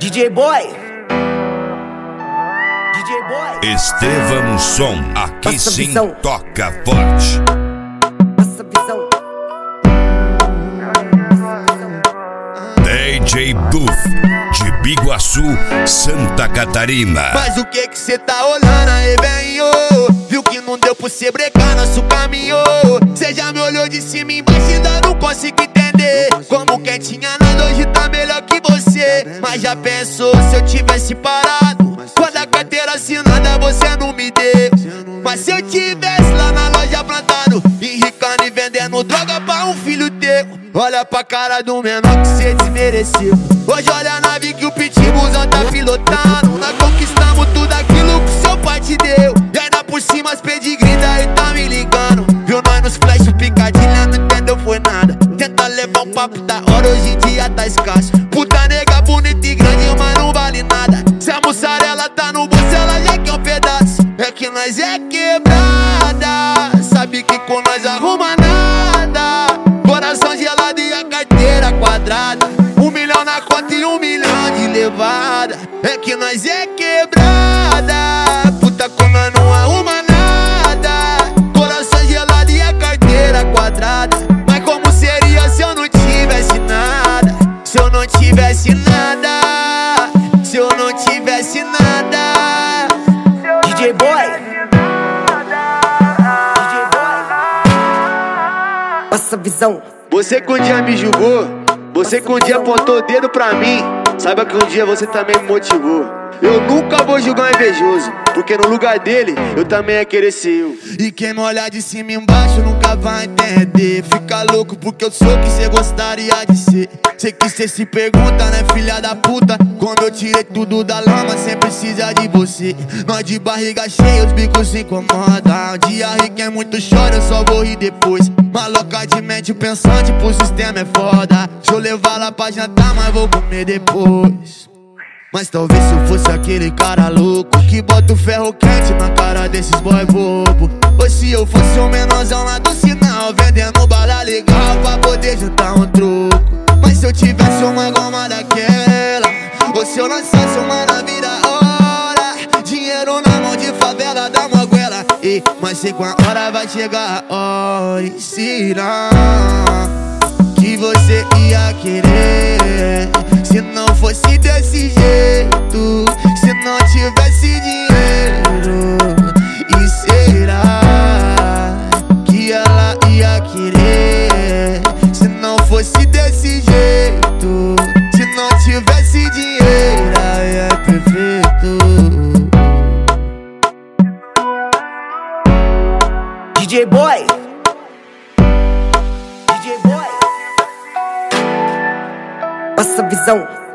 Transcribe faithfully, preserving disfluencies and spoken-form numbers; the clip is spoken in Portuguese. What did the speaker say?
D J Boy, D J Boy, Estevão Som, aqui Passa sim visão. toca forte. passa visão. D J Buff, de Biguaçu, Santa Catarina. Mas o que que cê tá olhando aí, benho? Viu que não deu pra cê brecar nosso caminho? Cê já me olhou de cima e embaixo e ainda não consigo entender. Como quem tinha nada hoje tá melhor que você. Mas já pensou se eu tivesse parado? Quando a carteira assinada você não me deu. Mas se eu tivesse lá na loja plantado, enricando e vendendo droga pra um filho teu. Olha pra cara do menor que cê desmereceu. Hoje olha a nave que o pitbullzão tá pilotando. Nós conquistamos tudo aquilo que seu pai te deu. E ainda por cima as pedigree daí tá me ligando. Viu nós nos flash picadilha, não entendeu foi nada. Tenta levar um papo da hora, hoje em dia tá escasso. Puta nega bonita e grande, mas não vale nada. Se a mussarela tá no bolso, ela já quer um pedaço. É que nós é quebrada, sabe que com nós arruma nada. Coração gelado e a carteira quadrada. Um milhão na conta e um milhão de levada. É que nós é quebrada, puta com nós não arruma nada. Coração gelado e a carteira quadrada. Mas como seria se eu não tivesse nada? Se eu não tivesse nada, se eu não tivesse nada. D J Boy, D J Boy, passa visão. Você que um dia me julgou, você que um dia apontou o dedo pra mim, saiba que um dia você também me motivou. Eu nunca vou julgar um invejoso, porque no lugar dele, eu também ia querer ser eu. E quem me olhar de cima e embaixo nunca vai entender. Fica louco porque eu sou o que cê gostaria de ser. Sei que cê se pergunta, né, filha da puta? Quando eu tirei tudo da lama, sem precisar de você. Nós de barriga cheia, os bicos se incomodam. Um dia ri quem muito chora, eu só vou rir depois. Maloca de mente pensante, pro sistema é foda. Deixa eu levar lá pra jantar, mas vou comer depois. Mas talvez se eu fosse aquele cara louco que bota o ferro quente na cara desses boy bobo. Ou se eu fosse um menorzão lá do sinal, vendendo bala legal pra poder juntar um troco. Mas se eu tivesse uma goma daquela, ou se eu lançasse uma nave da hora, dinheiro na mão de favela da moguela. E, mas sei com a hora vai chegar a hora. E será que você ia querer se não fosse desse jeito? Se não tivesse dinheiro? E será que ela ia querer se não fosse desse jeito? Se não tivesse dinheiro, aí é perfeito. D J Boy, D J Boy, passa visão.